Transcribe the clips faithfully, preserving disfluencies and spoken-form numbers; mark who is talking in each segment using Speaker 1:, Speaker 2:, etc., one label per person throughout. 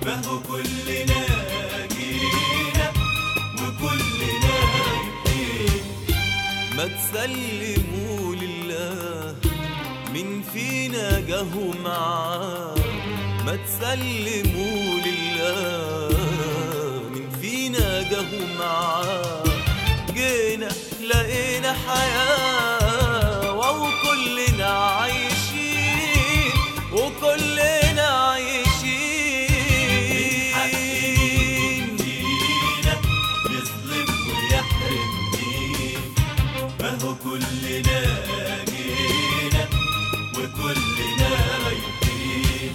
Speaker 1: ما هو كلنا جينا وكلنا رايحين.
Speaker 2: ما تسلموا لله من فينا جاهو معاه، ما تسلموا لله من فينا جاهو معاه. جينا لقينا حياة وكلنا عايشين وكلنا عايشين.
Speaker 1: فينا يظلم ويحرم مين؟ ما هو كلنا جينا وكلنا رايحين.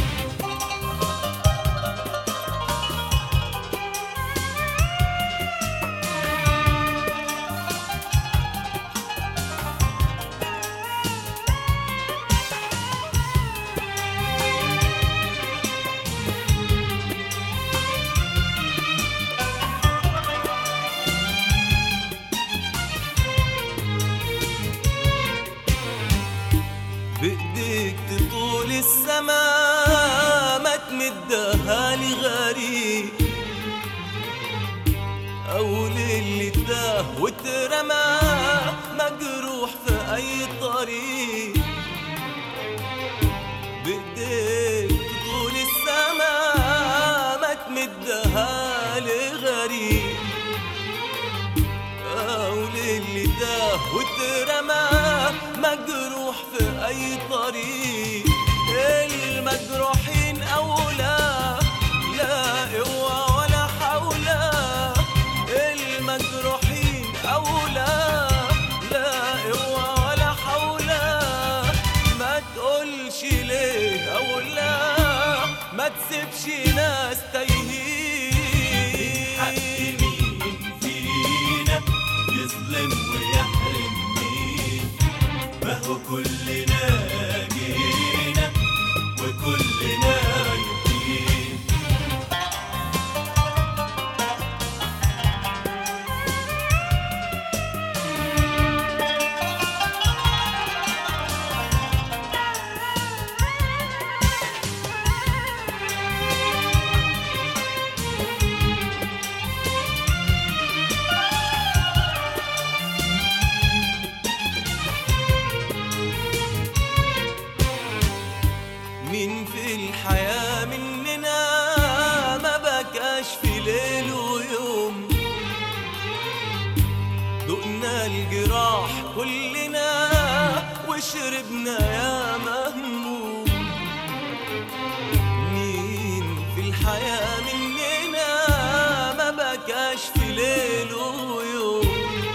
Speaker 2: بإيديك تطول السما ما تمدها لغريب، أو للي تاه واترمى مجروح في أي طريق. بإيديك تطول السما ما تمدها لغريب، أو للي تاه واترمى مجروح في أي طريق. المجروحين أولى لا قوة ولا حول، المجروحين أولى لا قوة ولا حول. ما تقولش ليه أولى، ما تسيبش ناس تايهين.
Speaker 1: حق مين فينا يظلم ويحرم مين؟ ما هو كلنا جينا وكلنا رايحين.
Speaker 2: مين في الحياة مننا ما بكاش في ليل ويوم؟ دقنا الجراح كلنا وشربنا يا مهموم. مين في الحياة مننا ما بكاش في ليل ويوم؟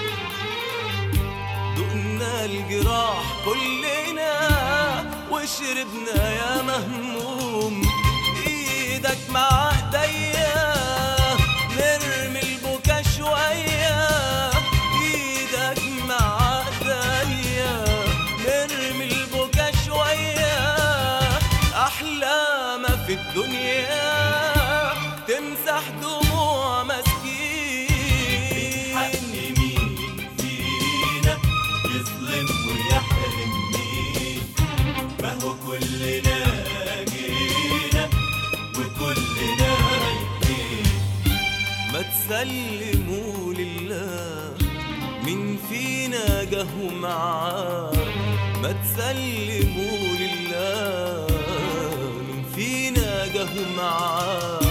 Speaker 2: دقنا الجراح كلنا وشربنا يا مهموم. ايدك مع ايديا نرمي البكا شوية، ايدك مع ايديا نرمي البكا شوية. احلى ما في الدنيا تمسح دموع مسكين.
Speaker 1: حق مين فينا يظلم ويحرم مين؟ ما هو كلنا جينا وكلنا رايحين.
Speaker 2: ما تسلموا لله من فينا جاهو معاه، ما تسلموا لله من فينا جاهو معاه.